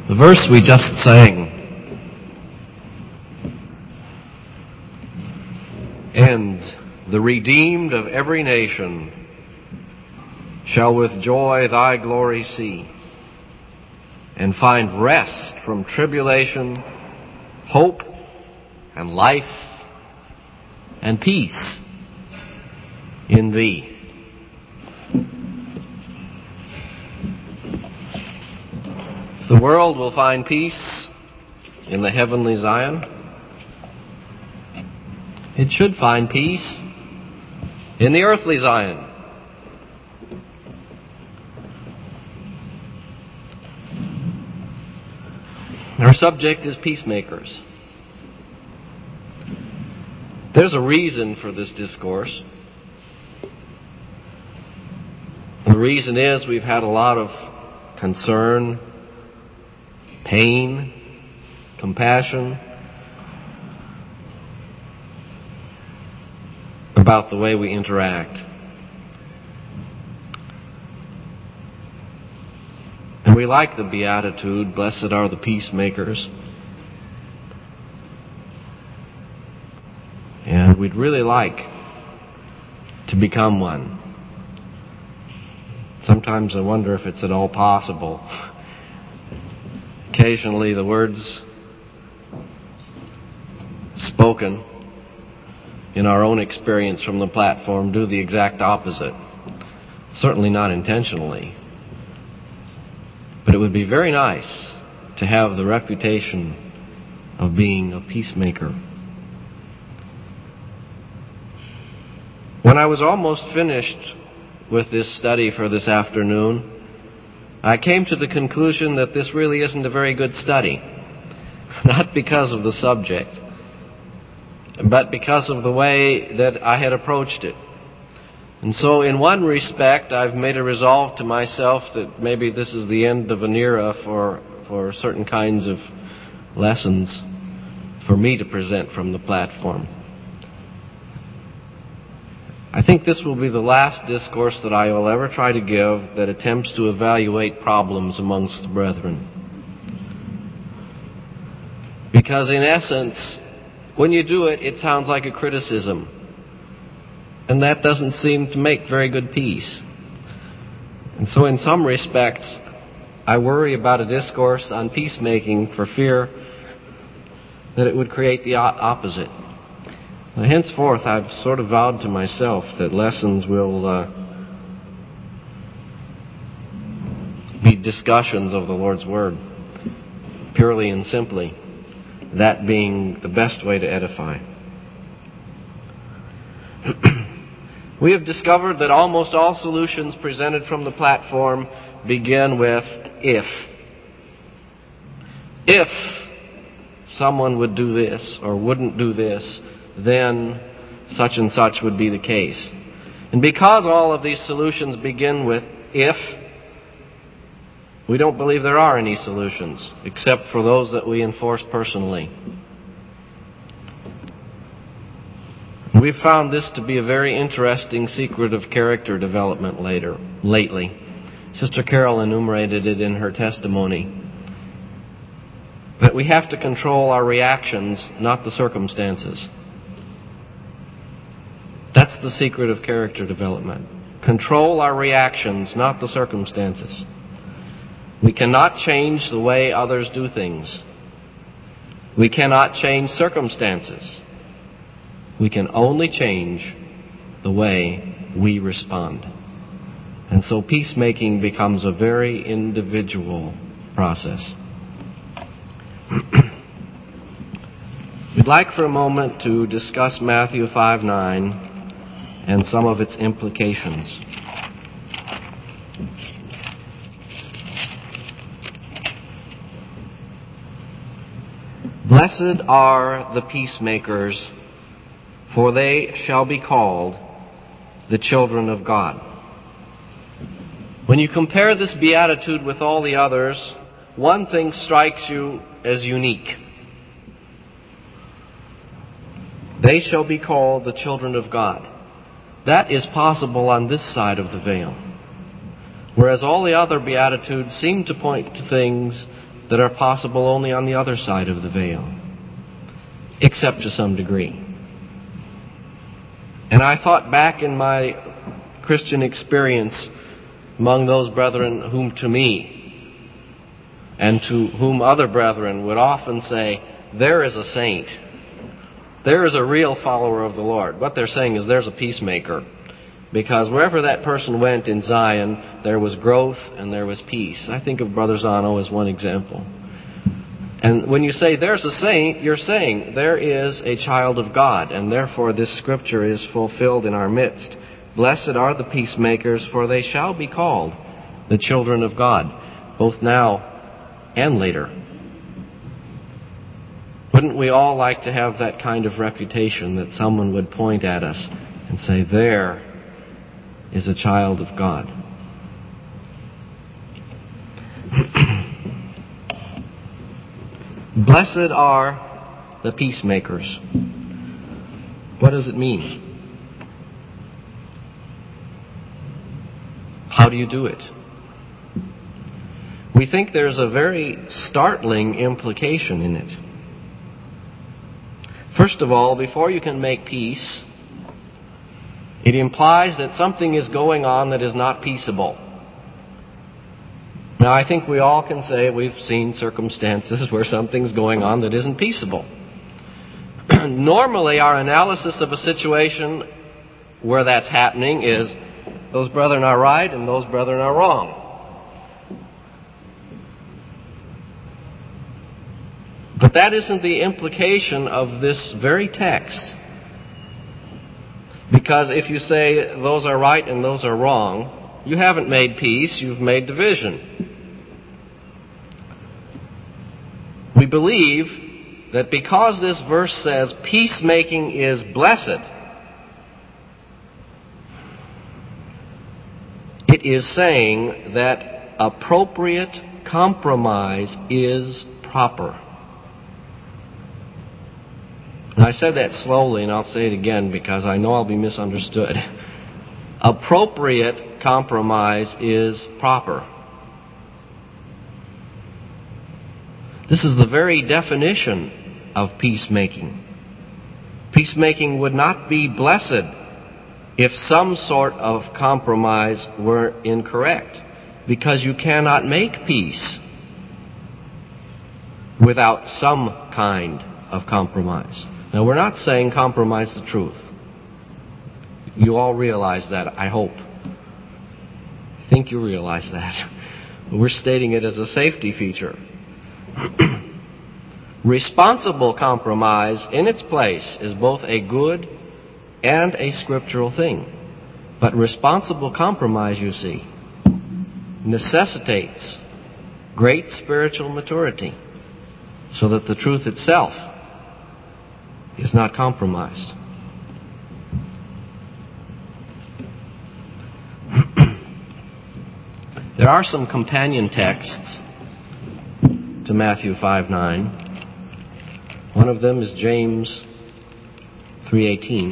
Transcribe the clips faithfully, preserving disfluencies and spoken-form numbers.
The verse we just sang ends, "The redeemed of every nation shall with joy thy glory see, and find rest from tribulation, hope and life and peace in thee." The world will find peace in the heavenly Zion. It should find peace in the earthly Zion. Our subject is peacemakers. There's a reason for this discourse. The reason is we've had a lot of concern, pain, compassion about the way we interact. And we like the beatitude, "Blessed are the peacemakers." And we'd really like to become one. Sometimes I wonder if it's at all possible. Occasionally the words spoken in our own experience from the platform do the exact opposite. Certainly not intentionally. But it would be very nice to have the reputation of being a peacemaker. When I was almost finished with this study for this afternoon, I came to the conclusion that this really isn't a very good study. Not because of the subject, but because of the way that I had approached it. And so in one respect, I've made a resolve to myself that maybe this is the end of an era for, for certain kinds of lessons for me to present from the platform. I think this will be the last discourse that I will ever try to give that attempts to evaluate problems amongst the brethren. Because in essence, when you do it, it sounds like a criticism. And that doesn't seem to make very good peace. And so in some respects, I worry about a discourse on peacemaking for fear that it would create the opposite. Henceforth, I've sort of vowed to myself that lessons will uh, be discussions of the Lord's Word, purely and simply, that being the best way to edify. We have discovered that almost all solutions presented from the platform begin with if. If someone would do this or wouldn't do this, then such and such would be the case. And because all of these solutions begin with if, we don't believe there are any solutions except for those that we enforce personally. We've found this to be a very interesting secret of character development later, lately. Sister Carol enumerated it in her testimony. That we have to control our reactions, not the circumstances. That's the secret of character development. Control our reactions, not the circumstances. We cannot change the way others do things. We cannot change circumstances. We can only change the way we respond. And so peacemaking becomes a very individual process. We'd like for a moment to discuss Matthew five nine and some of its implications. Blessed are the peacemakers, for they shall be called the children of God. When you compare this beatitude with all the others, one thing strikes you as unique. They shall be called the children of God. That is possible on this side of the veil. Whereas all the other Beatitudes seem to point to things that are possible only on the other side of the veil, except to some degree. And I thought back in my Christian experience among those brethren whom to me and to whom other brethren would often say, there is a saint. There is a real follower of the Lord. What they're saying is there's a peacemaker. Because wherever that person went in Zion, there was growth and there was peace. I think of Brother Zano as one example. And when you say there's a saint, you're saying there is a child of God, and therefore this scripture is fulfilled in our midst. Blessed are the peacemakers, for they shall be called the children of God, both now and later. Wouldn't we all like to have that kind of reputation, that someone would point at us and say, there is a child of God? Blessed are the peacemakers. What does it mean? How do you do it? We think there's a very startling implication in it. First of all, before you can make peace, it implies that something is going on that is not peaceable. Now, I think we all can say we've seen circumstances where something's going on that isn't peaceable. Normally, our analysis of a situation where that's happening is, those brethren are right and those brethren are wrong. But that isn't the implication of this very text. Because if you say those are right and those are wrong, you haven't made peace, you've made division. We believe that because this verse says peacemaking is blessed, it is saying that appropriate compromise is proper. And I said that slowly, and I'll say it again because I know I'll be misunderstood. Appropriate compromise is proper. This is the very definition of peacemaking. Peacemaking would not be blessed if some sort of compromise were incorrect, because you cannot make peace without some kind of compromise. Now, we're not saying compromise the truth. You all realize that, I hope. I think you realize that. We're stating it as a safety feature. Responsible compromise in its place is both a good and a scriptural thing. But responsible compromise, you see, necessitates great spiritual maturity so that the truth itself is not compromised. There are some companion texts to Matthew five nine. One of them is James three eighteen.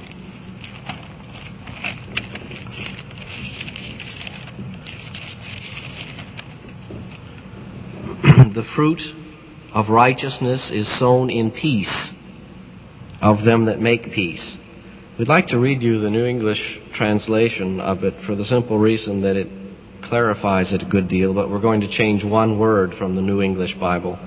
The fruit of righteousness is sown in peace of them that make peace. We'd like to read you the New English translation of it for the simple reason that it clarifies it a good deal, but we're going to change one word from the New English Bible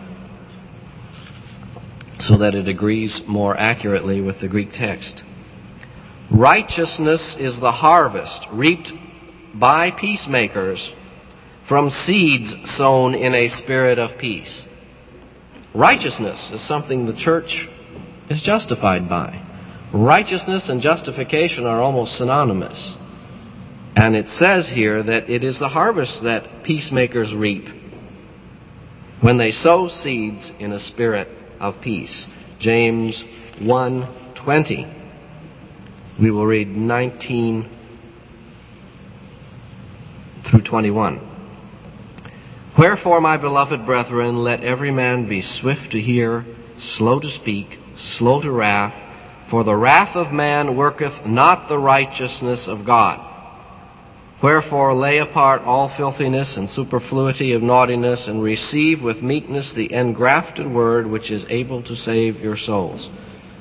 so that it agrees more accurately with the Greek text. Righteousness is the harvest reaped by peacemakers from seeds sown in a spirit of peace. Righteousness is something the church is justified by. Righteousness and justification are almost synonymous. And it says here that it is the harvest that peacemakers reap when they sow seeds in a spirit of peace. James one twenty. We will read nineteen through twenty-one. Wherefore, my beloved brethren, let every man be swift to hear, slow to speak, slow to wrath, for the wrath of man worketh not the righteousness of God. Wherefore lay apart all filthiness and superfluity of naughtiness, and receive with meekness the engrafted word which is able to save your souls.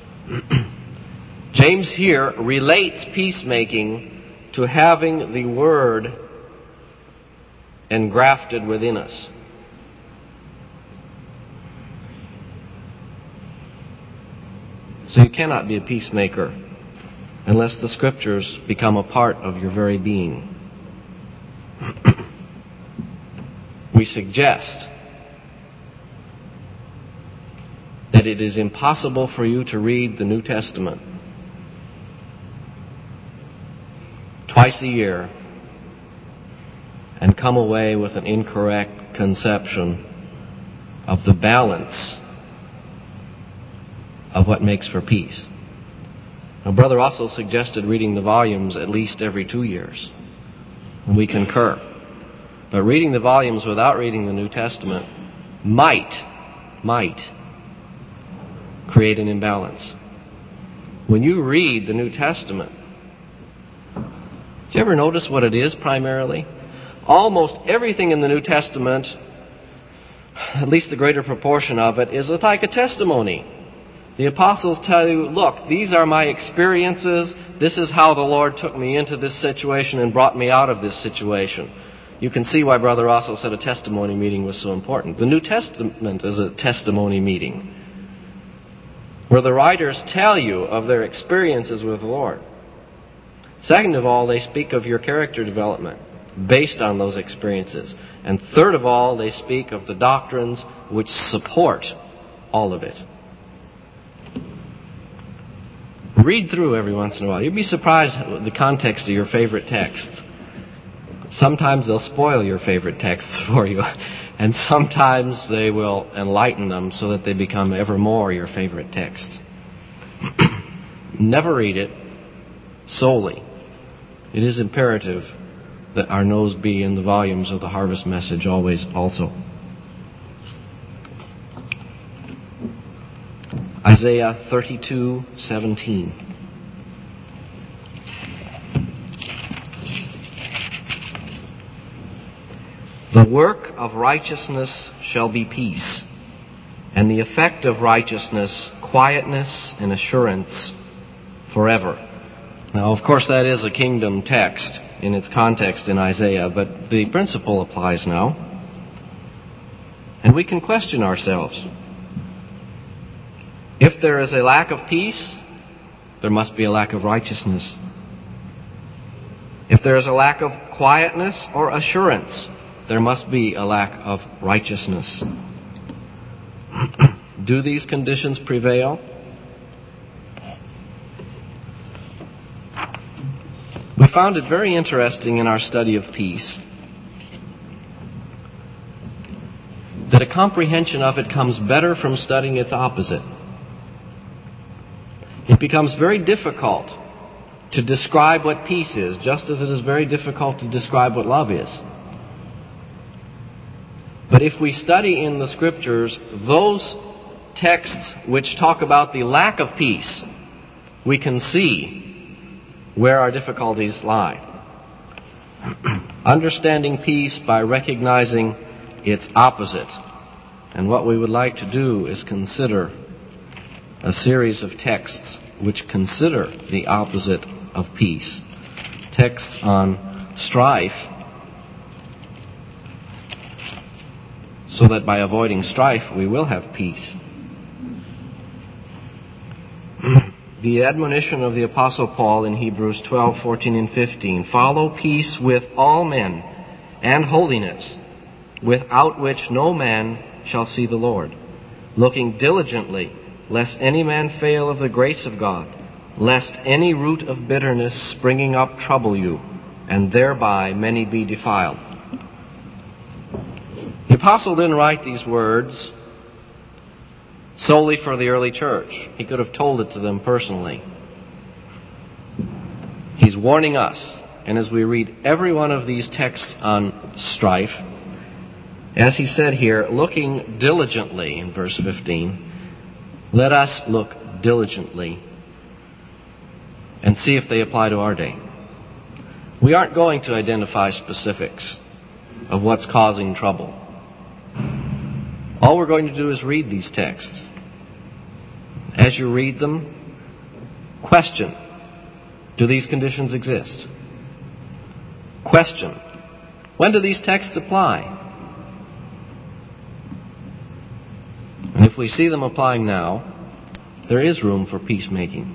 James here relates peacemaking to having the word engrafted within us. So you cannot be a peacemaker unless the Scriptures become a part of your very being. We suggest that it is impossible for you to read the New Testament twice a year and come away with an incorrect conception of the balance of what makes for peace. Now, Brother also suggested reading the volumes at least every two years. And we concur. But reading the volumes without reading the New Testament might, might create an imbalance. When you read the New Testament, do you ever notice what it is primarily? Almost everything in the New Testament, at least the greater proportion of it, is like a testimony. The apostles tell you, look, these are my experiences. This is how the Lord took me into this situation and brought me out of this situation. You can see why Brother Russell said a testimony meeting was so important. The New Testament is a testimony meeting where the writers tell you of their experiences with the Lord. Second of all, they speak of your character development based on those experiences. And third of all, they speak of the doctrines which support all of it. Read through every once in a while. You'd be surprised at the context of your favorite texts. Sometimes they'll spoil your favorite texts for you, and sometimes they will enlighten them so that they become ever more your favorite texts. Never read it solely. It is imperative that our nose be in the volumes of the Harvest Message always also. Isaiah thirty-two seventeen. The work of righteousness shall be peace, and the effect of righteousness, quietness and assurance forever. Now, of course, that is a kingdom text in its context in Isaiah, but the principle applies now. And we can question ourselves. If there is a lack of peace, there must be a lack of righteousness. If there is a lack of quietness or assurance, there must be a lack of righteousness. Do these conditions prevail? We found it very interesting in our study of peace that a comprehension of it comes better from studying its opposite. It becomes very difficult to describe what peace is, just as it is very difficult to describe what love is. But if we study in the Scriptures those texts which talk about the lack of peace, we can see where our difficulties lie. Understanding peace by recognizing its opposite. And what we would like to do is consider a series of texts which consider the opposite of peace. Texts on strife, so that by avoiding strife we will have peace. The admonition of the Apostle Paul in Hebrews twelve, fourteen and fifteen, follow peace with all men and holiness, without which no man shall see the Lord, looking diligently, lest any man fail of the grace of God, lest any root of bitterness springing up trouble you, and thereby many be defiled. The apostle didn't write these words solely for the early church. He could have told it to them personally. He's warning us, and as we read every one of these texts on strife, as he said here, looking diligently in verse fifteen, let us look diligently and see if they apply to our day. We aren't going to identify specifics of what's causing trouble. All we're going to do is read these texts. As you read them, question, do these conditions exist? Question, when do these texts apply? And if we see them applying now, there is room for peacemaking.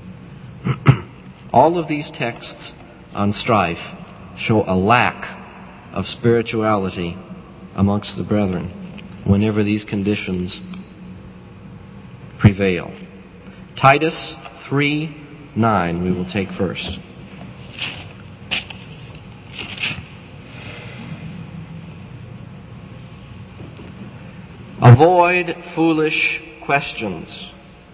All of these texts on strife show a lack of spirituality amongst the brethren whenever these conditions prevail. Titus three nine we will take first. Avoid foolish questions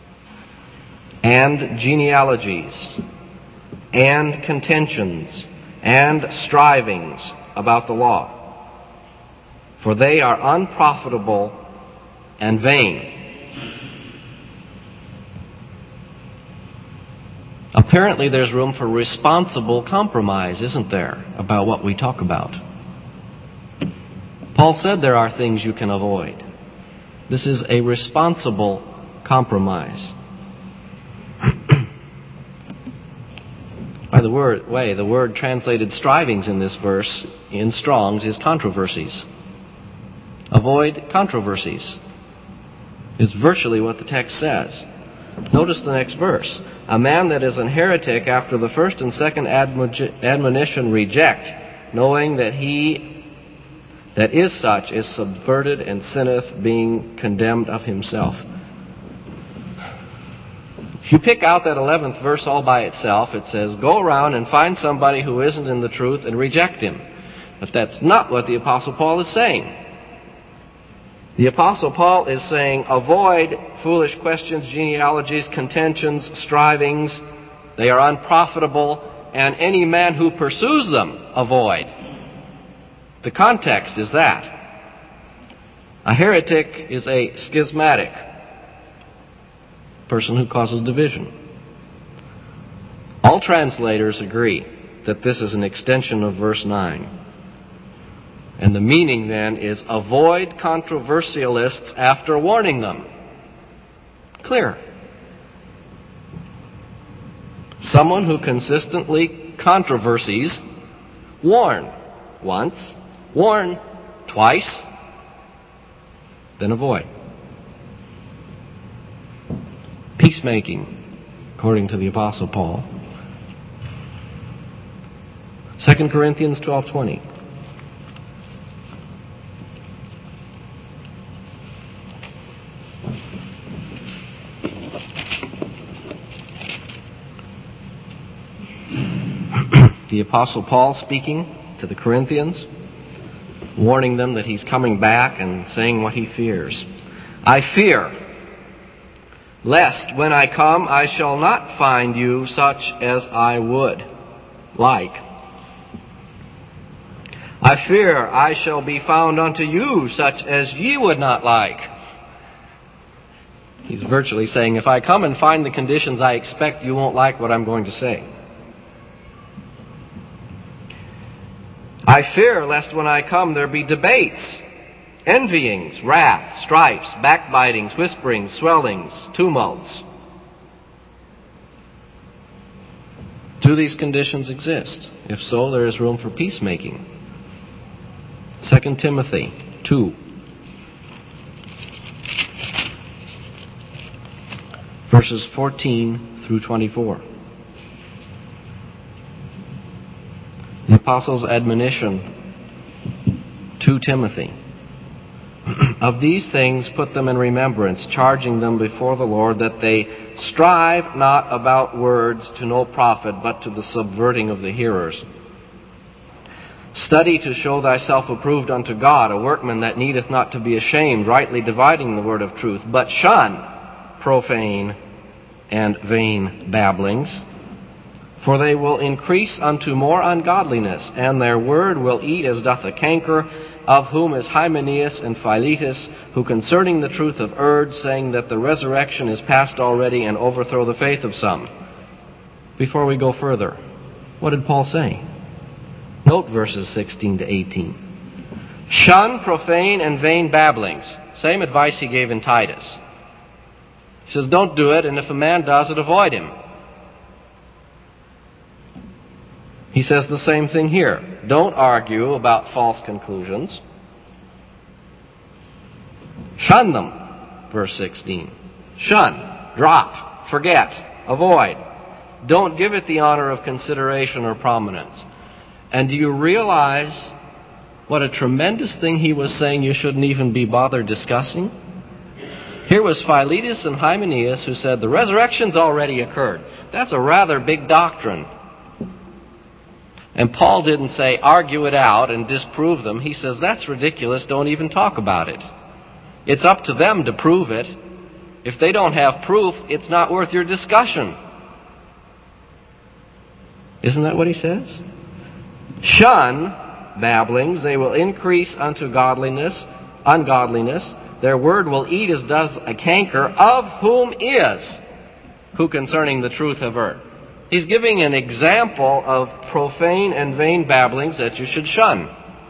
and genealogies and contentions and strivings about the law, for they are unprofitable and vain. Apparently there's room for responsible compromise, isn't there, about what we talk about? Paul said there are things you can avoid. This is a responsible compromise. By the word, way, the word translated strivings in this verse in Strong's is controversies. Avoid controversies is virtually what the text says. Notice the next verse. A man that is an heretic after the first and second admonition reject, knowing that he that is such is subverted and sinneth, being condemned of himself. If you pick out that eleventh verse all by itself, it says, go around and find somebody who isn't in the truth and reject him. But that's not what the Apostle Paul is saying. The Apostle Paul is saying, avoid foolish questions, genealogies, contentions, strivings. They are unprofitable, and any man who pursues them, avoid. The context is that. A heretic is a schismatic person who causes division. All translators agree that this is an extension of verse nine. And the meaning then is avoid controversialists after warning them. Clear. Someone who consistently controversies, warn once, warn twice, then avoid. Peacemaking, according to the Apostle Paul. Second Corinthians twelve twenty. The Apostle Paul speaking to the Corinthians, warning them that he's coming back and saying what he fears. I fear, lest when I come I shall not find you such as I would like. I fear I shall be found unto you such as ye would not like. He's virtually saying, if I come and find the conditions I expect, you won't like what I'm going to say. I fear lest when I come there be debates, envyings, wrath, strifes, backbitings, whisperings, swellings, tumults. Do these conditions exist? If so, there is room for peacemaking. Second Timothy two. Verses fourteen through twenty-four. The Apostle's admonition to Timothy. Of these things put them in remembrance, charging them before the Lord that they strive not about words to no profit, but to the subverting of the hearers. Study to show thyself approved unto God, a workman that needeth not to be ashamed, rightly dividing the word of truth, but shun profane and vain babblings. For they will increase unto more ungodliness, and their word will eat as doth a canker, of whom is Hymenaeus and Philetus, who concerning the truth have erred, saying that the resurrection is past already, and overthrow the faith of some. Before we go further, what did Paul say? Note verses sixteen to eighteen. Shun profane and vain babblings. Same advice he gave in Titus. He says, don't do it, and if a man does it, avoid him. He says the same thing here. Don't argue about false conclusions. Shun them, verse sixteen. Shun, drop, forget, avoid. Don't give it the honor of consideration or prominence. And do you realize what a tremendous thing he was saying you shouldn't even be bothered discussing? Here was Philetus and Hymenaeus who said, the resurrection's already occurred. That's a rather big doctrine. And Paul didn't say, argue it out and disprove them. He says, that's ridiculous, don't even talk about it. It's up to them to prove it. If they don't have proof, it's not worth your discussion. Isn't that what he says? Shun babblings, they will increase unto godliness, ungodliness. Their word will eat as does a canker, of whom is, who concerning the truth have erred. He's giving an example of profane and vain babblings that you should shun.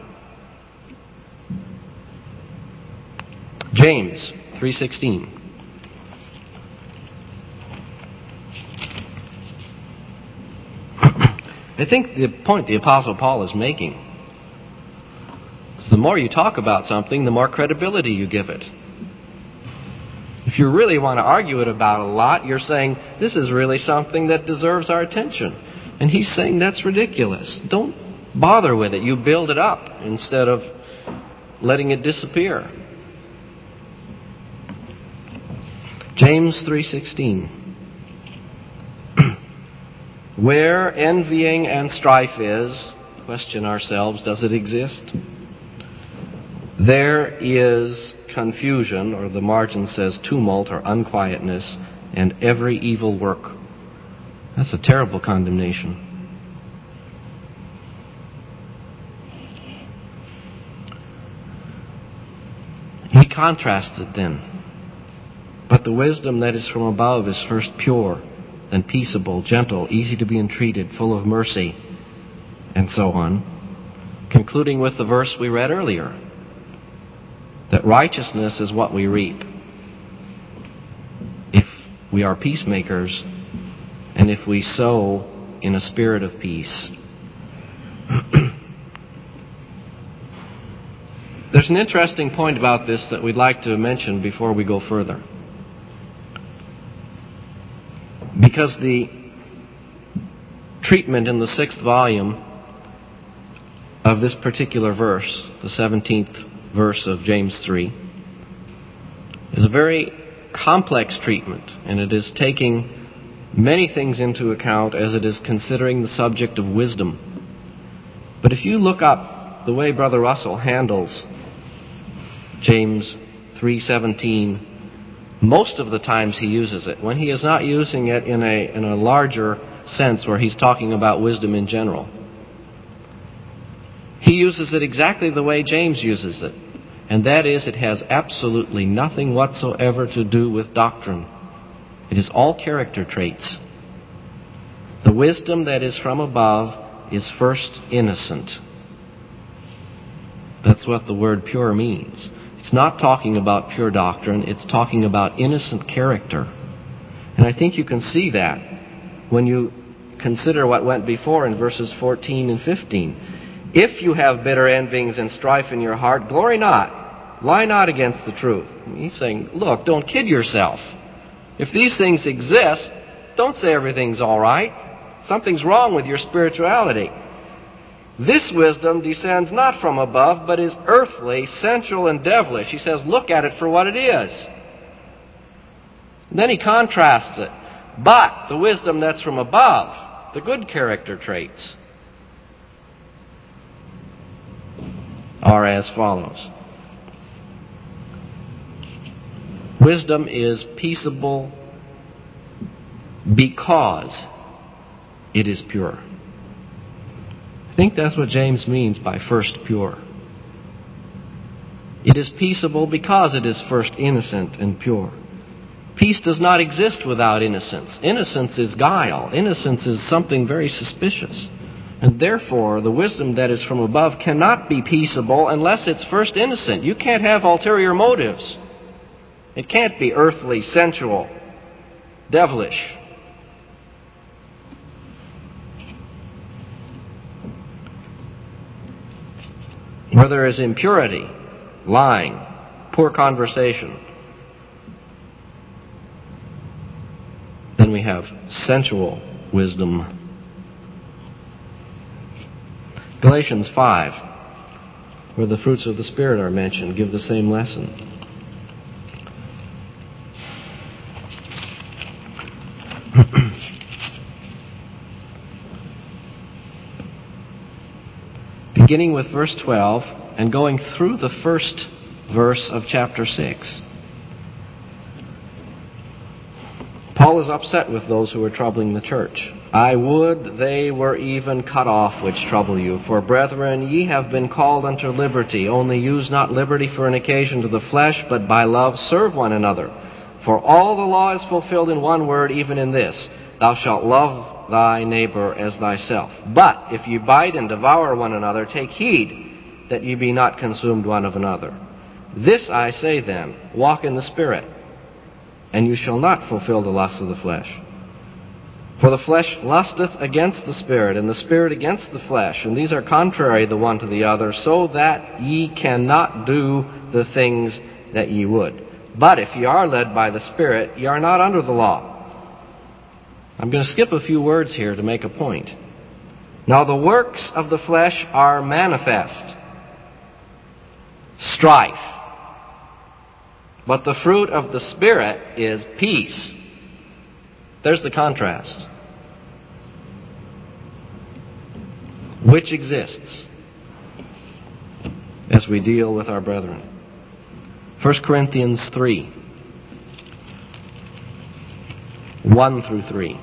James three sixteen. I think the point the Apostle Paul is making is the more you talk about something, the more credibility you give it. If you really want to argue it about a lot, you're saying, this is really something that deserves our attention. And he's saying that's ridiculous. Don't bother with it. You build it up instead of letting it disappear. James three sixteen. Where envying and strife is, question ourselves, does it exist? There is confusion, or the margin says tumult or unquietness, and every evil work. That's a terrible condemnation. He contrasts it then. But the wisdom that is from above is first pure, then peaceable, gentle, easy to be entreated, full of mercy, and so on. Concluding with the verse we read earlier, that righteousness is what we reap if we are peacemakers and if we sow in a spirit of peace. There's an interesting point about this that we'd like to mention before we go further. Because the treatment in the sixth volume of this particular verse, the seventeenth verse of James three, is a very complex treatment, and it is taking many things into account as it is considering the subject of wisdom. But if you look up the way Brother Russell handles James three seventeen, most of the times he uses it. When he is not using it in a in a larger sense where he's talking about wisdom in general, he uses it exactly the way James uses it. And that is, it has absolutely nothing whatsoever to do with doctrine. It is all character traits. The wisdom that is from above is first innocent. That's what the word pure means. It's not talking about pure doctrine, it's talking about innocent character. And I think you can see that when you consider what went before in verses fourteen and fifteen. If you have bitter envyings and strife in your heart, glory not. Lie not against the truth. He's saying, look, don't kid yourself. If these things exist, don't say everything's all right. Something's wrong with your spirituality. This wisdom descends not from above, but is earthly, sensual, and devilish. He says, look at it for what it is. And then he contrasts it. But the wisdom that's from above, the good character traits, are as follows. Wisdom is peaceable because it is pure. I think that's what James means by first pure. It is peaceable because it is first innocent and pure. Peace does not exist without innocence. Innocence is guile. Innocence is something very suspicious. And therefore, the wisdom that is from above cannot be peaceable unless it's first innocent. You can't have ulterior motives. It can't be earthly, sensual, devilish. Where there is impurity, lying, poor conversation, then we have sensual wisdom. Galatians five, where the fruits of the Spirit are mentioned, give the same lesson. Beginning with verse twelve and going through the first verse of chapter six. Paul is upset with those who are troubling the church. I would they were even cut off which trouble you. For, brethren, ye have been called unto liberty. Only use not liberty for an occasion to the flesh, but by love serve one another. For all the law is fulfilled in one word, even in this, thou shalt love thy neighbor as thyself. But if ye bite and devour one another, take heed that ye be not consumed one of another. This I say then, walk in the Spirit, and you shall not fulfill the lusts of the flesh. For the flesh lusteth against the Spirit, and the Spirit against the flesh, and these are contrary the one to the other, so that ye cannot do the things that ye would. But if ye are led by the Spirit, ye are not under the law. I'm going to skip a few words here to make a point. Now the works of the flesh are manifest. Strife. But the fruit of the Spirit is peace. There's the contrast. Which exists as we deal with our brethren. First Corinthians three, one through three.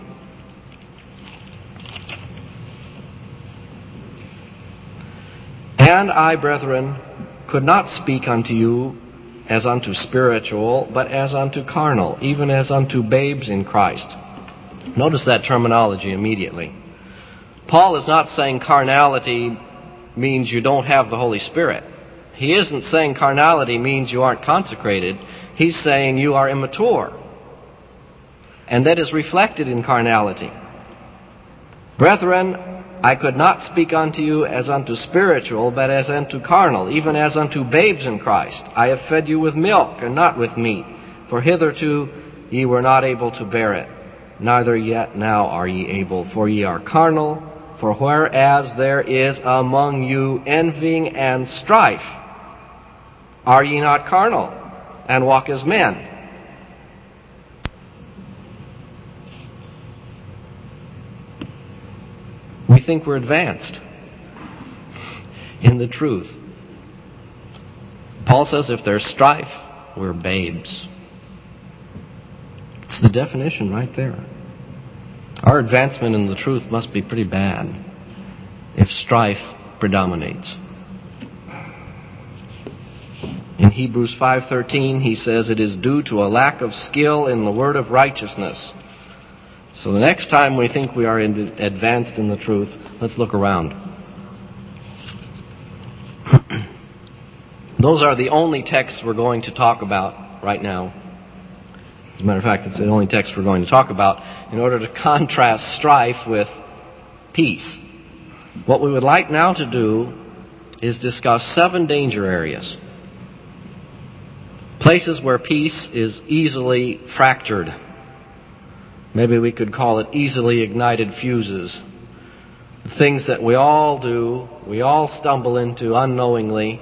And I, brethren, could not speak unto you as unto spiritual, but as unto carnal, even as unto babes in Christ. Notice that terminology immediately. Paul is not saying carnality means you don't have the Holy Spirit. He isn't saying carnality means you aren't consecrated. He's saying you are immature. And that is reflected in carnality. Brethren, I could not speak unto you as unto spiritual, but as unto carnal, even as unto babes in Christ. I have fed you with milk, and not with meat, for hitherto ye were not able to bear it, neither yet now are ye able, for ye are carnal. For whereas there is among you envying and strife, are ye not carnal, and walk as men? We think we're advanced in the truth. Paul says if there's strife, we're babes. It's the definition right there. Our advancement in the truth must be pretty bad if strife predominates. In Hebrews five thirteen, he says it is due to a lack of skill in the word of righteousness. So the next time we think we are advanced in the truth, let's look around. Those are the only texts we're going to talk about right now. As a matter of fact, it's the only text we're going to talk about in order to contrast strife with peace. What we would like now to do is discuss seven danger areas. Places where peace is easily fractured. Maybe we could call it easily ignited fuses. Things that we all do, we all stumble into unknowingly,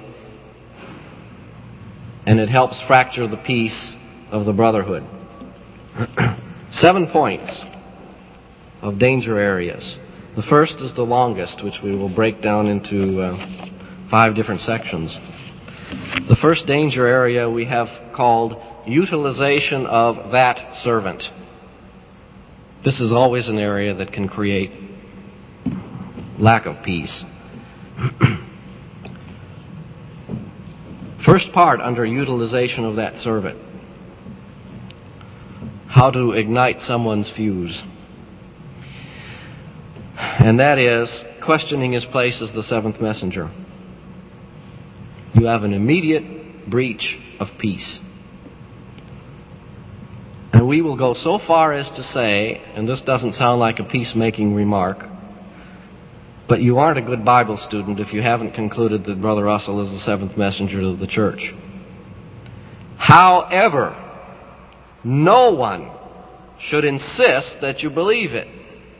and it helps fracture the peace of the brotherhood. Seven points of danger areas. The first is the longest, which we will break down into uh, five different sections. The first danger area we have called utilization of that servant. This is always an area that can create lack of peace. First part under utilization of that servant. How to ignite someone's fuse. And that is questioning his place as the seventh messenger. You have an immediate breach of peace. And we will go so far as to say, and this doesn't sound like a peacemaking remark, but you aren't a good Bible student if you haven't concluded that Brother Russell is the seventh messenger of the church. However, no one should insist that you believe it.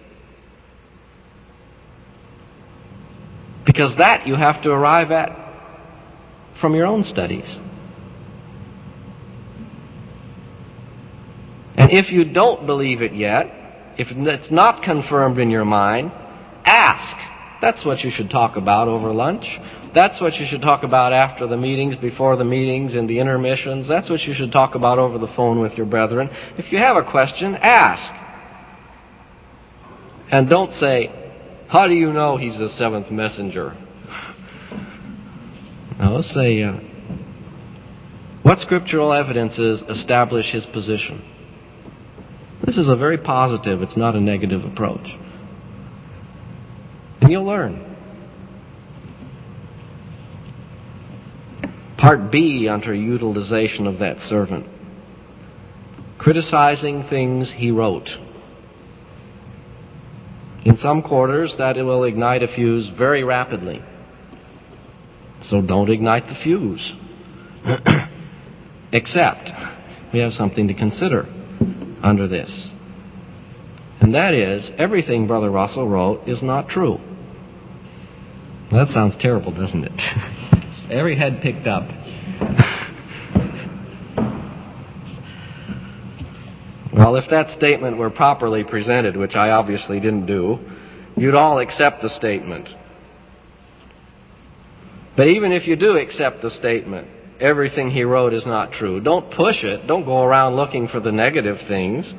Because that you have to arrive at from your own studies. And if you don't believe it yet, if it's not confirmed in your mind, ask. That's what you should talk about over lunch. That's what you should talk about after the meetings, before the meetings, in the intermissions. That's what you should talk about over the phone with your brethren. If you have a question, ask. And don't say, how do you know he's the seventh messenger? Now let's say, uh, what scriptural evidences establish his position? This is a very positive, it's not a negative approach. And you'll learn. Part B, under utilization of that servant. Criticizing things he wrote. In some quarters, that it will ignite a fuse very rapidly. So don't ignite the fuse. Except, we have something to consider under this. And that is, everything Brother Russell wrote is not true. Well, that sounds terrible, doesn't it? Every head picked up. Well, if that statement were properly presented, which I obviously didn't do, you'd all accept the statement. But even if you do accept the statement, everything he wrote is not true, don't push it. Don't go around looking for the negative things.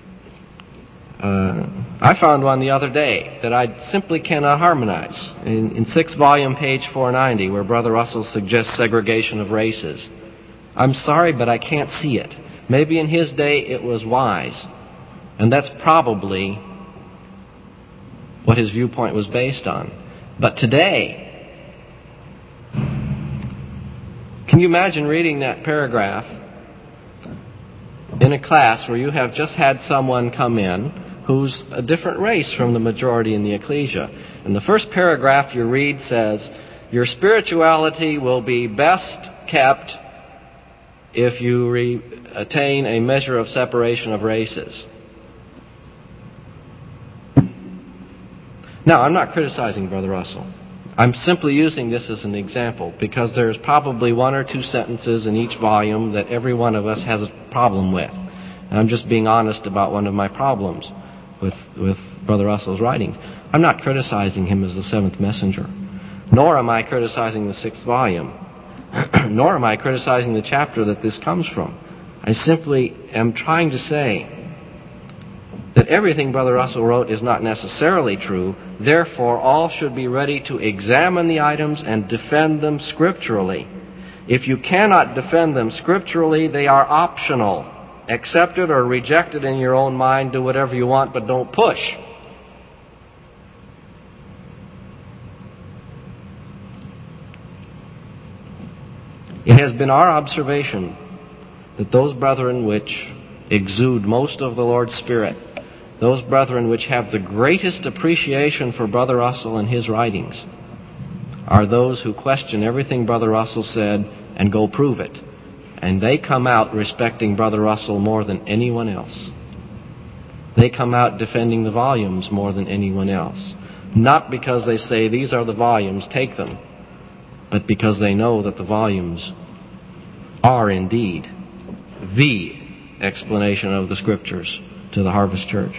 Uh, I found one the other day that I simply cannot harmonize. In, in sixth volume, page four ninety, where Brother Russell suggests segregation of races. I'm sorry, but I can't see it. Maybe in his day it was wise. And that's probably what his viewpoint was based on. But today, can you imagine reading that paragraph in a class where you have just had someone come in who's a different race from the majority in the ecclesia? And the first paragraph you read says, your spirituality will be best kept if you re- attain a measure of separation of races. Now, I'm not criticizing Brother Russell. I'm simply using this as an example because there's probably one or two sentences in each volume that every one of us has a problem with. And I'm just being honest about one of my problems with, with Brother Russell's writings. I'm not criticizing him as the seventh messenger, nor am I criticizing the sixth volume, nor am I criticizing the chapter that this comes from. I simply am trying to say that everything Brother Russell wrote is not necessarily true. Therefore, all should be ready to examine the items and defend them scripturally. If you cannot defend them scripturally, they are optional. Accept it or reject it in your own mind. Do whatever you want, but don't push. It has been our observation that those brethren which exude most of the Lord's Spirit, those brethren which have the greatest appreciation for Brother Russell and his writings, are those who question everything Brother Russell said and go prove it. And they come out respecting Brother Russell more than anyone else. They come out defending the volumes more than anyone else. Not because they say, these are the volumes, take them, but because they know that the volumes are indeed the explanation of the Scriptures to the Harvest Church.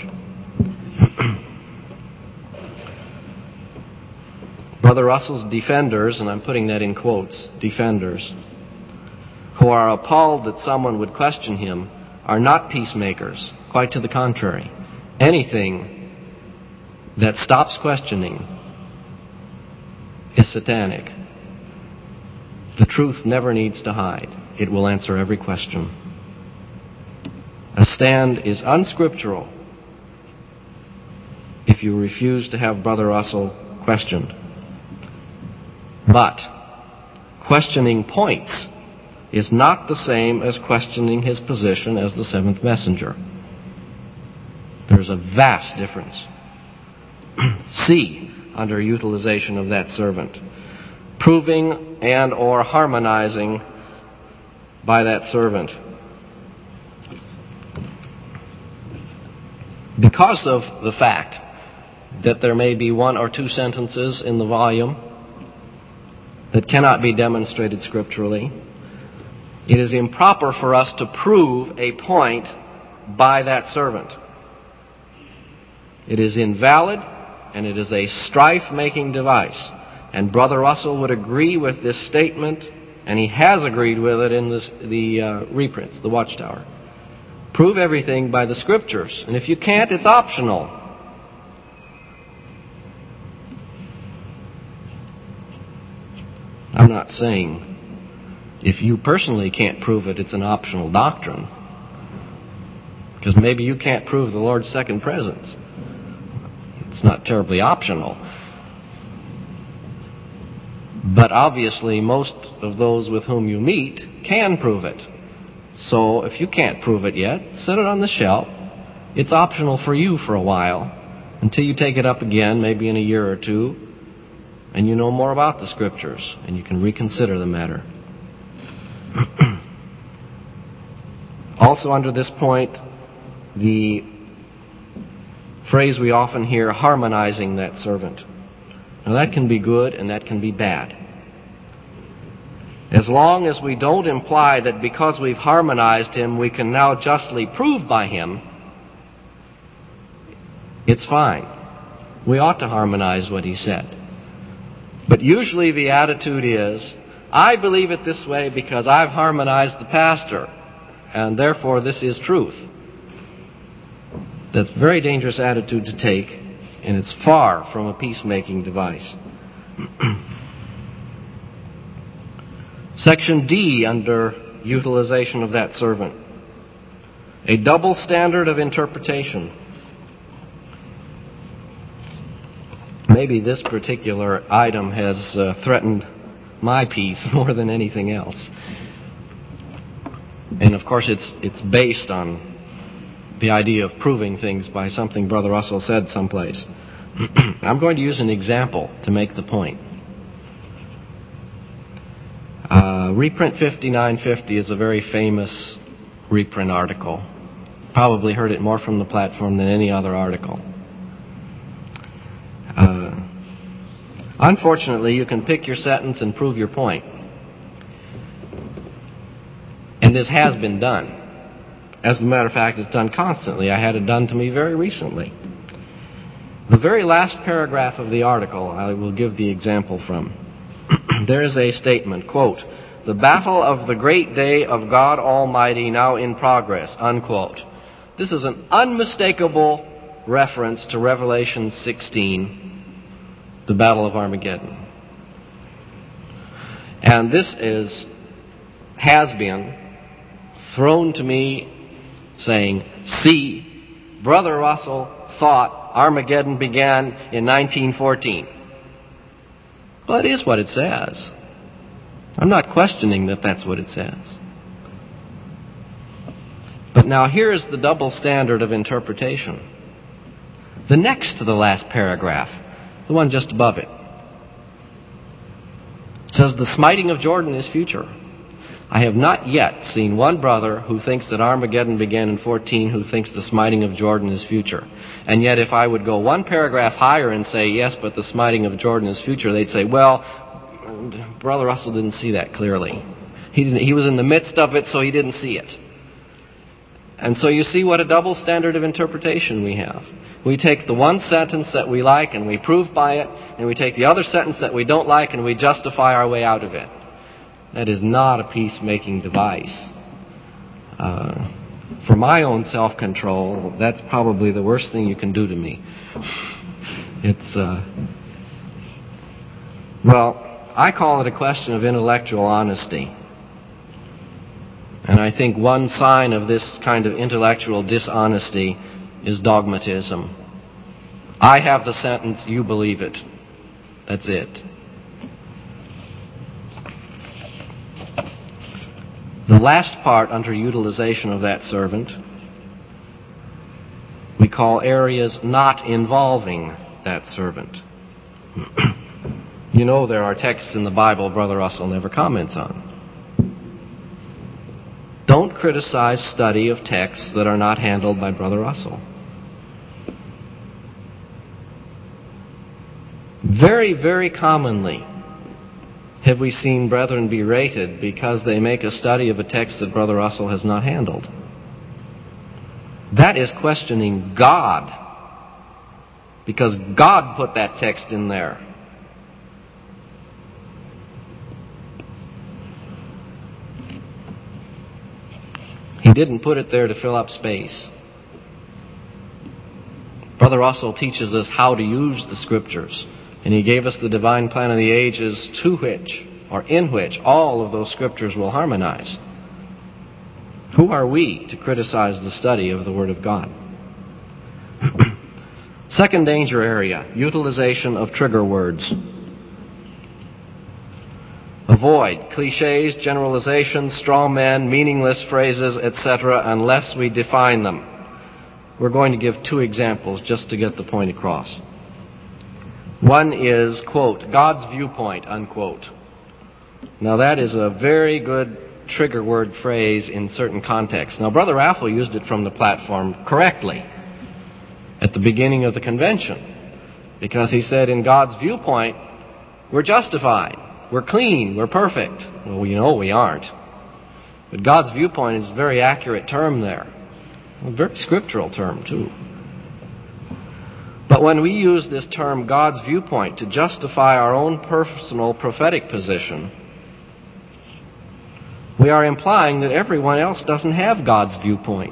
Brother Russell's defenders, and I'm putting that in quotes, defenders, who are appalled that someone would question him, are not peacemakers. Quite to the contrary. Anything that stops questioning is satanic. The truth never needs to hide. It will answer every question. A stand is unscriptural if you refuse to have Brother Russell questioned. But questioning points is not the same as questioning his position as the seventh messenger. There's a vast difference. C, under utilization of that servant, proving and or harmonizing by that servant. Because of the fact that there may be one or two sentences in the volume that cannot be demonstrated scripturally, it is improper for us to prove a point by that servant. It is invalid, and it is a strife-making device. And Brother Russell would agree with this statement, and he has agreed with it in this, the uh, reprints, the Watchtower. Prove everything by the Scriptures. And if you can't, it's optional. I'm not saying if you personally can't prove it, it's an optional doctrine. Because maybe you can't prove the Lord's second presence. It's not terribly optional. But obviously, most of those with whom you meet can prove it. So if you can't prove it yet, set it on the shelf. It's optional for you for a while, until you take it up again, maybe in a year or two, and you know more about the Scriptures, and you can reconsider the matter. Also under this point, the phrase we often hear, harmonizing that servant. Now that can be good and that can be bad. As long as we don't imply that because we've harmonized him, we can now justly prove by him, it's fine. We ought to harmonize what he said. But usually the attitude is, I believe it this way because I've harmonized the pastor, and therefore this is truth. That's a very dangerous attitude to take, and it's far from a peacemaking device. Section D, under utilization of that servant. A double standard of interpretation. Maybe this particular item has uh, threatened my peace more than anything else. And of course it's it's based on the idea of proving things by something Brother Russell said someplace. I'm going to use an example to make the point. Uh, reprint fifty-nine fifty is a very famous reprint article. Probably heard it more from the platform than any other article. Uh, unfortunately, you can pick your sentence and prove your point. And this has been done. As a matter of fact, it's done constantly. I had it done to me very recently. The very last paragraph of the article, I will give the example from. There is a statement, quote, "The battle of the great day of God Almighty now in progress," unquote. This is an unmistakable reference to Revelation sixteen, the Battle of Armageddon. And this is, has been thrown to me saying, see, Brother Russell thought Armageddon began in nineteen fourteen. Well, it is what it says. I'm not questioning that that's what it says. But now here's the double standard of interpretation. The next to the last paragraph, the one just above it, says the smiting of Jordan is future. I have not yet seen one brother who thinks that Armageddon began in fourteen who thinks the smiting of Jordan is future. And yet if I would go one paragraph higher and say, yes, but the smiting of Jordan is future, they'd say, well, Brother Russell didn't see that clearly. He didn't, he was in the midst of it, so he didn't see it. And so you see what a double standard of interpretation we have. We take the one sentence that we like and we prove by it, and we take the other sentence that we don't like and we justify our way out of it. That is not a peacemaking device. Uh, for my own self-control, that's probably the worst thing you can do to me. It's, uh, well, I call it a question of intellectual honesty. And I think one sign of this kind of intellectual dishonesty is dogmatism. I have the sentence, you believe it. That's it. The last part under utilization of that servant we call areas not involving that servant. You know there are texts in the Bible Brother Russell never comments on. Don't criticize study of texts that are not handled by Brother Russell. Very, very commonly have we seen brethren be rated because they make a study of a text that Brother Russell has not handled. That is questioning God, because God put that text in there. He didn't put it there to fill up space. Brother Russell teaches us how to use the Scriptures, and he gave us the divine plan of the ages to which, or in which, all of those Scriptures will harmonize. Who are we to criticize the study of the Word of God? Second danger area, utilization of trigger words. Avoid cliches, generalizations, straw men, meaningless phrases, et cetera, unless we define them. We're going to give two examples just to get the point across. One is, quote, God's viewpoint, unquote. Now that is a very good trigger word phrase in certain contexts. Now Brother Raffle used it from the platform correctly at the beginning of the convention, because he said in God's viewpoint, we're justified, we're clean, we're perfect. Well, we know we aren't. But God's viewpoint is a very accurate term there. A very scriptural term, too. But when we use this term, God's viewpoint, to justify our own personal prophetic position, we are implying that everyone else doesn't have God's viewpoint.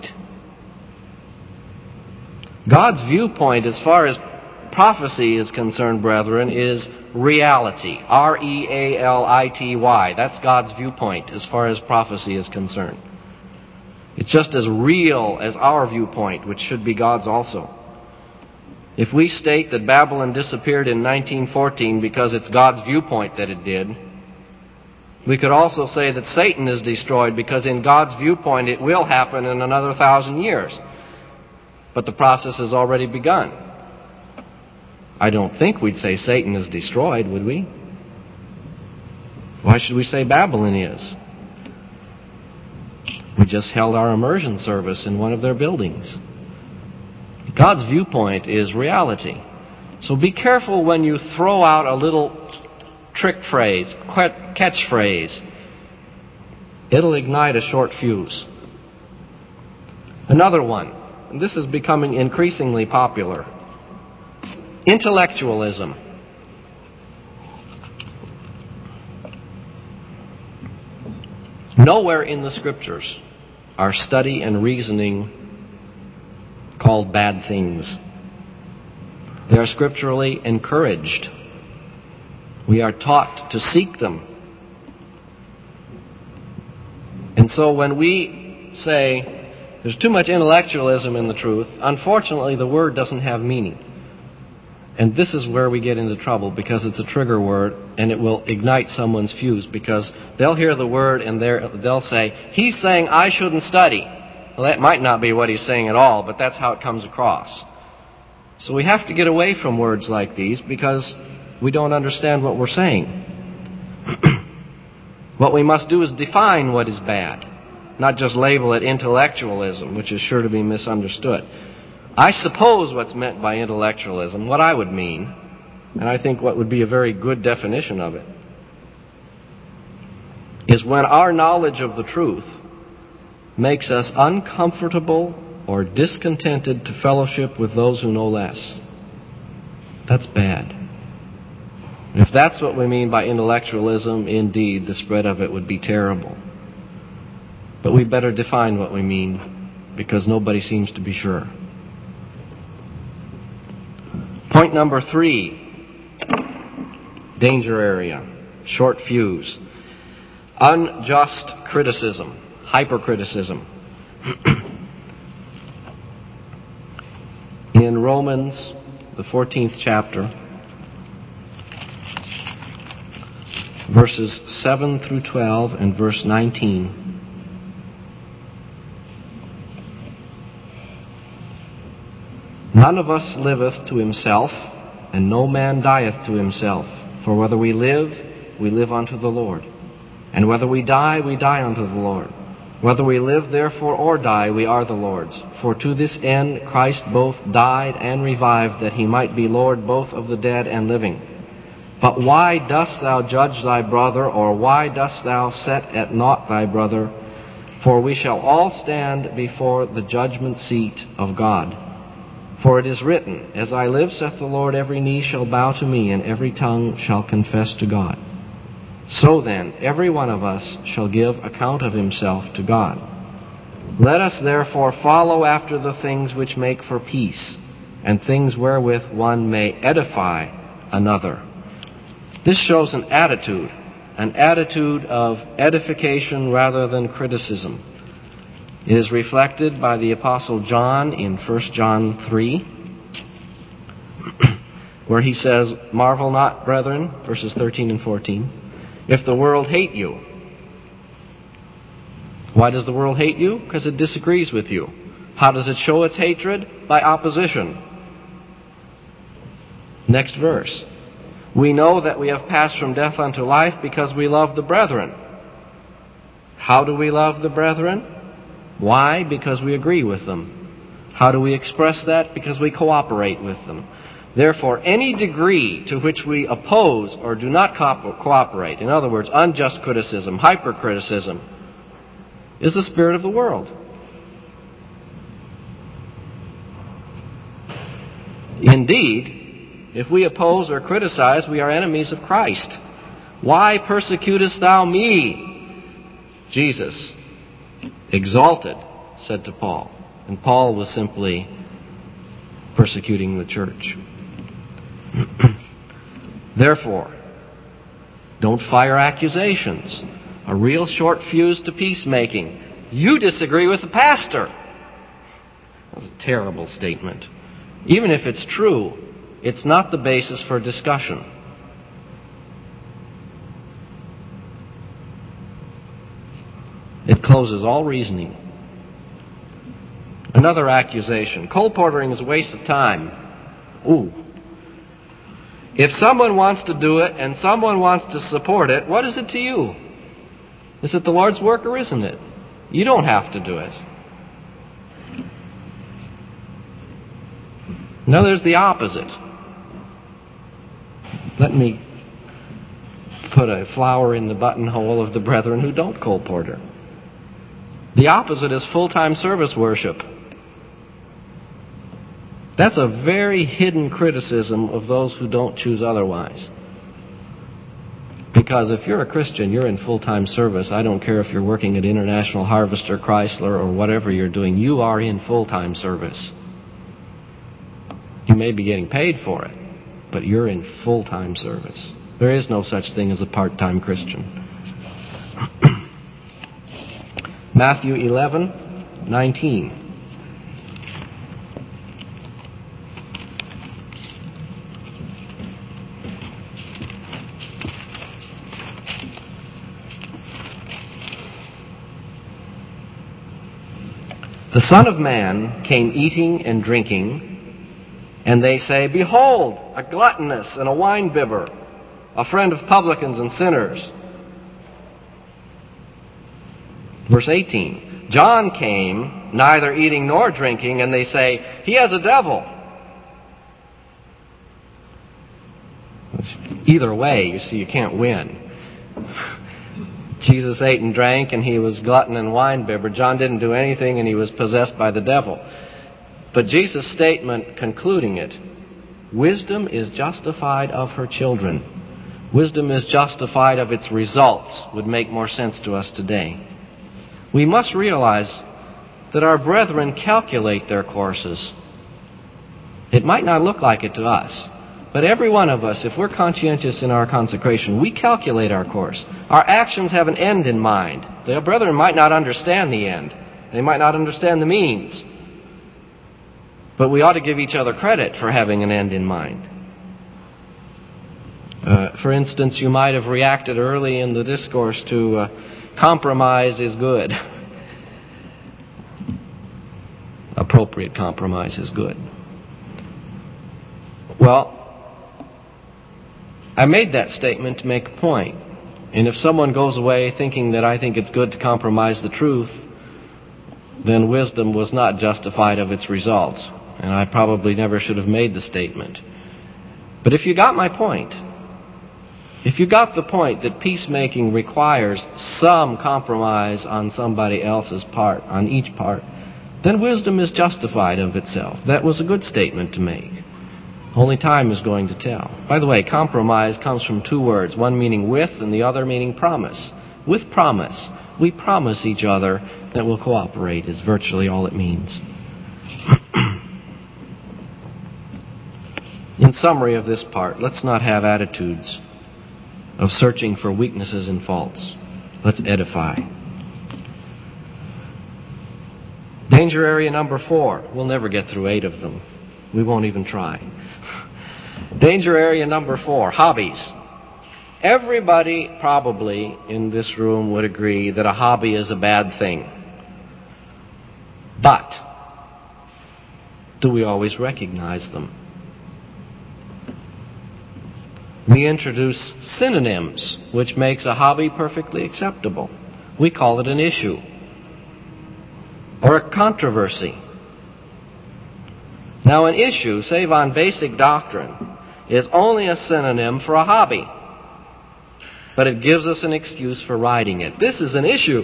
God's viewpoint, as far as prophecy is concerned, brethren, is reality. R E A L I T Y. That's God's viewpoint as far as prophecy is concerned. It's just as real as our viewpoint, which should be God's also. If we state that Babylon disappeared in nineteen fourteen because it's God's viewpoint that it did, we could also say that Satan is destroyed because in God's viewpoint it will happen in another thousand years. But the process has already begun. I don't think we'd say Satan is destroyed, would we? Why should we say Babylon is? We just held our immersion service in one of their buildings. God's viewpoint is reality. So be careful when you throw out a little trick phrase, catchphrase. It'll ignite a short fuse. Another one, and this is becoming increasingly popular. Intellectualism. Nowhere in the Scriptures are study and reasoning called bad things. They are scripturally encouraged. We are taught to seek them. And so when we say there's too much intellectualism in the truth, unfortunately the word doesn't have meaning. And this is where we get into trouble, because it's a trigger word and it will ignite someone's fuse, because they'll hear the word and they'll say, he's saying I shouldn't study. Well, that might not be what he's saying at all, but that's how it comes across. So we have to get away from words like these because we don't understand what we're saying. What we must do is define what is bad, not just label it intellectualism, which is sure to be misunderstood. I suppose what's meant by intellectualism, what I would mean, and I think what would be a very good definition of it, is when our knowledge of the truth makes us uncomfortable or discontented to fellowship with those who know less. That's bad. If that's what we mean by intellectualism, indeed, the spread of it would be terrible. But we better define what we mean, because nobody seems to be sure. Point number three, danger area, short fuse. Unjust criticism, hypercriticism. In Romans, the fourteenth chapter, verses seven through twelve and verse nineteen. None of us liveth to himself, and no man dieth to himself. For whether we live, we live unto the Lord. And whether we die, we die unto the Lord. Whether we live, therefore, or die, we are the Lord's. For to this end Christ both died and revived, that he might be Lord both of the dead and living. But why dost thou judge thy brother, or why dost thou set at naught thy brother? For we shall all stand before the judgment seat of God. For it is written, As I live, saith the Lord, every knee shall bow to me, and every tongue shall confess to God. So then, every one of us shall give account of himself to God. Let us therefore follow after the things which make for peace, and things wherewith one may edify another. This shows an attitude, an attitude of edification rather than criticism. It is reflected by the Apostle John in First John three, where he says, Marvel not, brethren, verses thirteen and fourteen, if the world hate you. Why does the world hate you? Because it disagrees with you. How does it show its hatred? By opposition. Next verse. We know that we have passed from death unto life because we love the brethren. How do we love the brethren? Why? Because we agree with them. How do we express that? Because we cooperate with them. Therefore, any degree to which we oppose or do not co- cooperate, in other words, unjust criticism, hypercriticism, is the spirit of the world. Indeed, if we oppose or criticize, we are enemies of Christ. Why persecutest thou me? Jesus, exalted, said to Paul. And Paul was simply persecuting the church. Therefore, don't fire accusations. A real short fuse to peacemaking. You disagree with the pastor. That's a terrible statement. Even if it's true, it's not the basis for discussion. It closes all reasoning. Another accusation. Colportering is a waste of time. Ooh. If someone wants to do it and someone wants to support it, what is it to you? Is it the Lord's work or isn't it? You don't have to do it. No, there's the opposite. Let me put a flower in the buttonhole of the brethren who don't colporter. The opposite is full-time service worship. That's a very hidden criticism of those who don't choose otherwise. Because if you're a Christian, you're in full-time service. I don't care if you're working at International Harvest or Chrysler or whatever you're doing. You are in full-time service. You may be getting paid for it, but you're in full-time service. There is no such thing as a part-time Christian. Matthew eleven nineteen. The Son of Man came eating and drinking, and they say, Behold, a gluttonous and a wine-bibber, a friend of publicans and sinners. Verse eighteen, John came, neither eating nor drinking, and they say, He has a devil. Either way, you see, you can't win. Jesus ate and drank, and he was glutton and wine-bibber. John didn't do anything, and he was possessed by the devil. But Jesus' statement concluding it, wisdom is justified of her children. Wisdom is justified of its results, would make more sense to us today. We must realize that our brethren calculate their courses. It might not look like it to us, but every one of us, if we're conscientious in our consecration, we calculate our course. Our actions have an end in mind. The brethren might not understand the end. They might not understand the means. But we ought to give each other credit for having an end in mind. Uh, for instance, you might have reacted early in the discourse to uh, compromise is good. Appropriate compromise is good. Well, I made that statement to make a point. And if someone goes away thinking that I think it's good to compromise the truth, then wisdom was not justified of its results. And I probably never should have made the statement. But if you got my point, if you got the point that peacemaking requires some compromise on somebody else's part, on each part, then wisdom is justified of itself. That was a good statement to make. Only time is going to tell. By the way, compromise comes from two words, one meaning with and the other meaning promise. With promise. We promise each other that we'll cooperate is virtually all it means. In summary of this part, let's not have attitudes of searching for weaknesses and faults. Let's edify. Danger area number four. We'll never get through eight of them. We won't even try. Danger area number four, hobbies. Everybody probably in this room would agree that a hobby is a bad thing. But do we always recognize them? We introduce synonyms, which makes a hobby perfectly acceptable. We call it an issue or a controversy. Now, an issue, save on basic doctrine, is only a synonym for a hobby. But it gives us an excuse for riding it. This is an issue.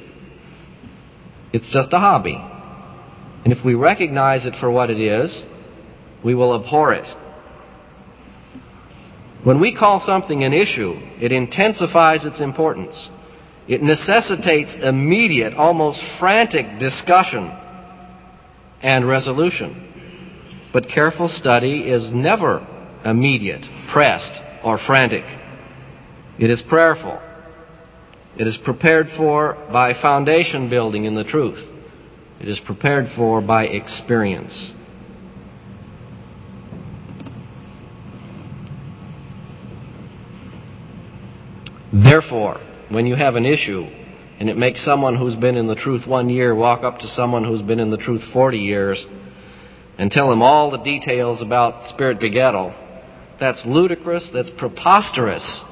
It's just a hobby. And if we recognize it for what it is, we will abhor it. When we call something an issue, it intensifies its importance. It necessitates immediate, almost frantic discussion and resolution. But careful study is never immediate, pressed, or frantic. It is prayerful. It is prepared for by foundation building in the truth. It is prepared for by experience. Therefore, when you have an issue and it makes someone who's been in the truth one year walk up to someone who's been in the truth forty years and tell him all the details about spirit begettal, that's ludicrous, that's preposterous.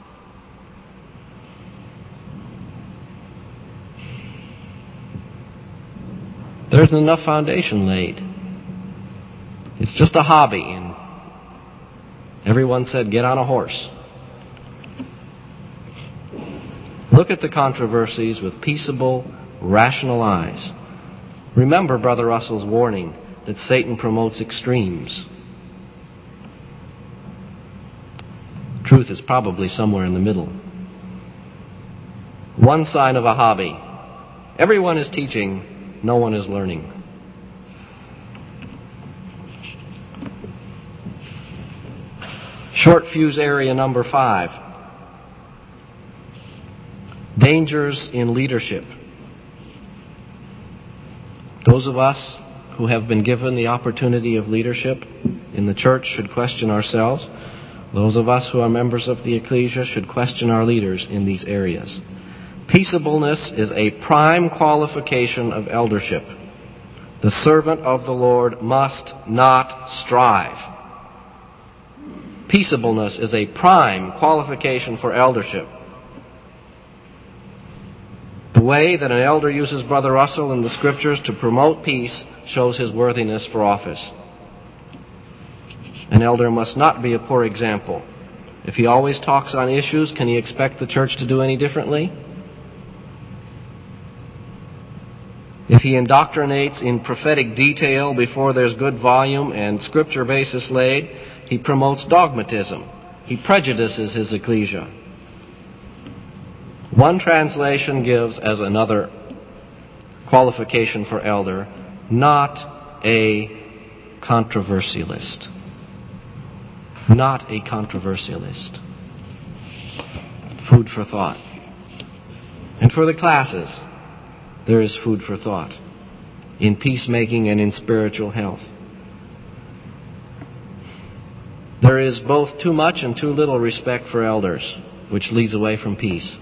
There's enough foundation laid. It's just a hobby, and everyone said, get on a horse. Look at the controversies with peaceable, rational eyes. Remember Brother Russell's warning that Satan promotes extremes. Truth is probably somewhere in the middle. One sign of a hobby. Everyone is teaching, no one is learning. Short fuse area number five. Dangers in leadership. Those of us who have been given the opportunity of leadership in the church should question ourselves. Those of us who are members of the ecclesia should question our leaders in these areas. Peaceableness is a prime qualification of eldership. The servant of the Lord must not strive. Peaceableness is a prime qualification for eldership. The way that an elder uses Brother Russell in the Scriptures to promote peace shows his worthiness for office. An elder must not be a poor example. If he always talks on issues, can he expect the church to do any differently? If he indoctrinates in prophetic detail before there's good volume and Scripture basis laid, he promotes dogmatism. He prejudices his ecclesia. One translation gives as another qualification for elder, not a controversialist. Not a controversialist. Food for thought. And for the classes, there is food for thought in peacemaking and in spiritual health. There is both too much and too little respect for elders, which leads away from peace.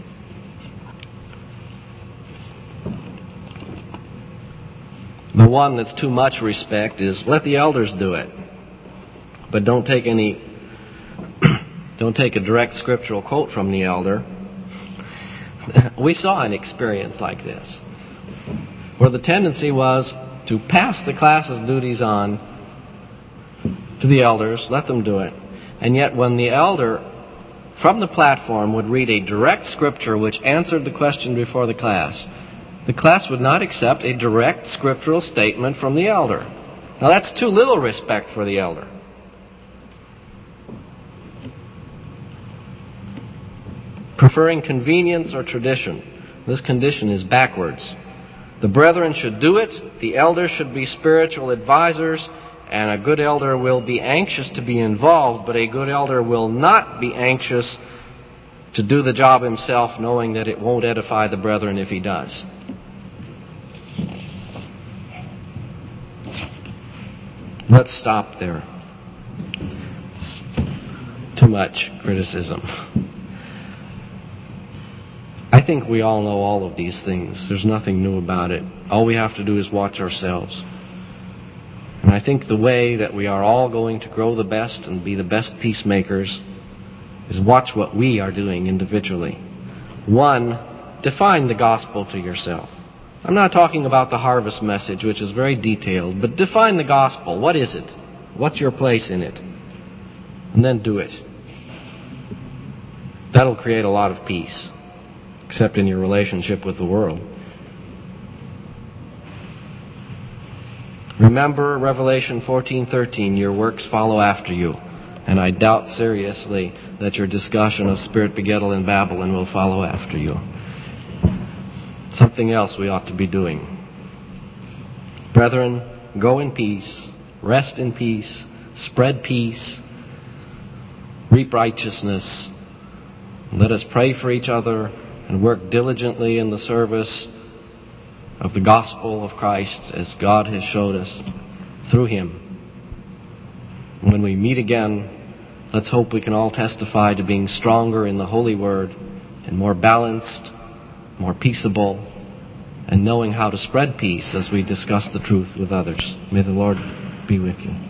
The one that's too much respect is let the elders do it, but don't take any, don't take a direct scriptural quote from the elder. We saw an experience like this, where the tendency was to pass the class's duties on to the elders, let them do it. And yet when the elder from the platform would read a direct scripture which answered the question before the class, the class would not accept a direct scriptural statement from the elder. Now that's too little respect for the elder. Preferring convenience or tradition. This condition is backwards. The brethren should do it, the elders should be spiritual advisors, and a good elder will be anxious to be involved, but a good elder will not be anxious to do the job himself, knowing that it won't edify the brethren if he does. Let's stop there. It's too much criticism. I think we all know all of these things. There's nothing new about it. All we have to do is watch ourselves. And I think the way that we are all going to grow the best and be the best peacemakers is watch what we are doing individually. One, define the gospel to yourself. I'm not talking about the harvest message, which is very detailed, but define the gospel. What is it? What's your place in it? And then do it. That'll create a lot of peace, except in your relationship with the world. Remember Revelation fourteen thirteen, your works follow after you. And I doubt seriously that your discussion of Spirit Begettal in Babylon will follow after you. Something else we ought to be doing. Brethren, go in peace, rest in peace, spread peace, reap righteousness. Let us pray for each other and work diligently in the service of the gospel of Christ as God has showed us through Him. And when we meet again, let's hope we can all testify to being stronger in the Holy Word and more balanced, more peaceable, and knowing how to spread peace as we discuss the truth with others. May the Lord be with you.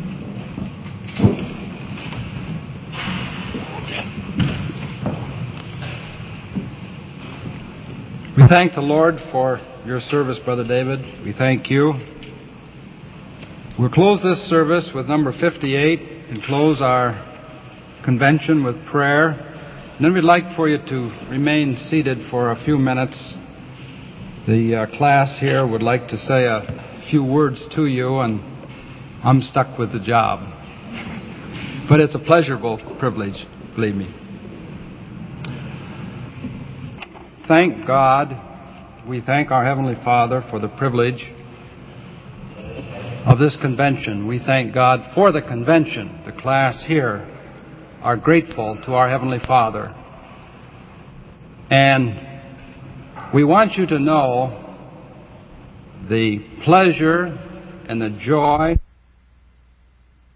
We thank the Lord for your service, Brother David. We thank you. We'll close this service with number fifty-eight and close our convention with prayer. And then we'd like for you to remain seated for a few minutes. The uh, class here would like to say a few words to you, and I'm stuck with the job. But it's a pleasurable privilege, believe me. Thank God, we thank our Heavenly Father for the privilege of this convention. We thank God for the convention. The class here are grateful to our Heavenly Father. And we want you to know the pleasure and the joy